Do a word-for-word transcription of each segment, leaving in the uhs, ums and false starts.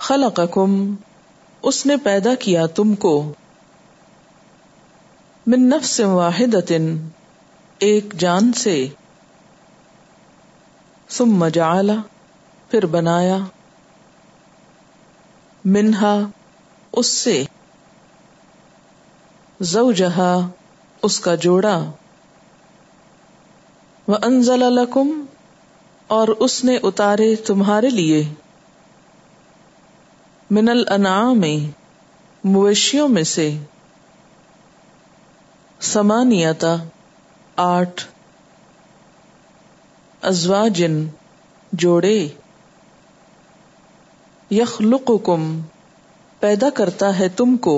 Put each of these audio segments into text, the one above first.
خلقکم اس نے پیدا کیا تم کو، من نفس واحدۃ ایک جان سے، ثم جعل پھر بنایا، منہا اس سے، زوجہا اس کا جوڑا، وانزل لکم اور اس نے اتارے تمہارے لیے، من الانعام مویشیوں میں سے، ثمانیۃ آٹھ، ازواجن جوڑے، یخلقکم پیدا کرتا ہے تم کو،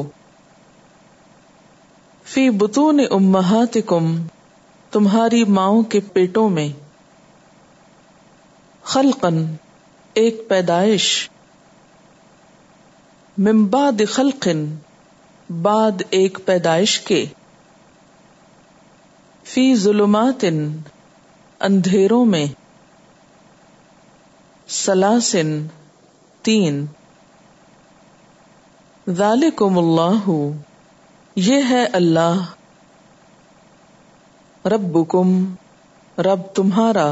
فی بطون امہاتکم تمہاری ماؤں کے پیٹوں میں، خلقن ایک پیدائش، من بعد خلق بعد ایک پیدائش کے، فی ظلمات اندھیروں میں، سلاسن تین، ذالکم اللہ یہ ہے اللہ، ربکم رب تمہارا،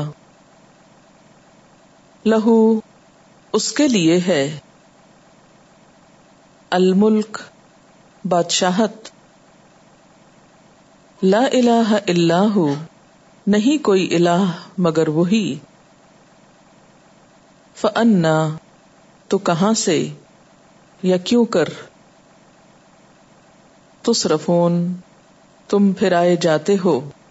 لہو اس کے لیے ہے، الملک بادشاہت، لا الہ الا ہو نہیں کوئی الہ مگر وہی، فانا تو کہاں سے یا کیوں کر، تصرفون تم پھرائے جاتے ہو،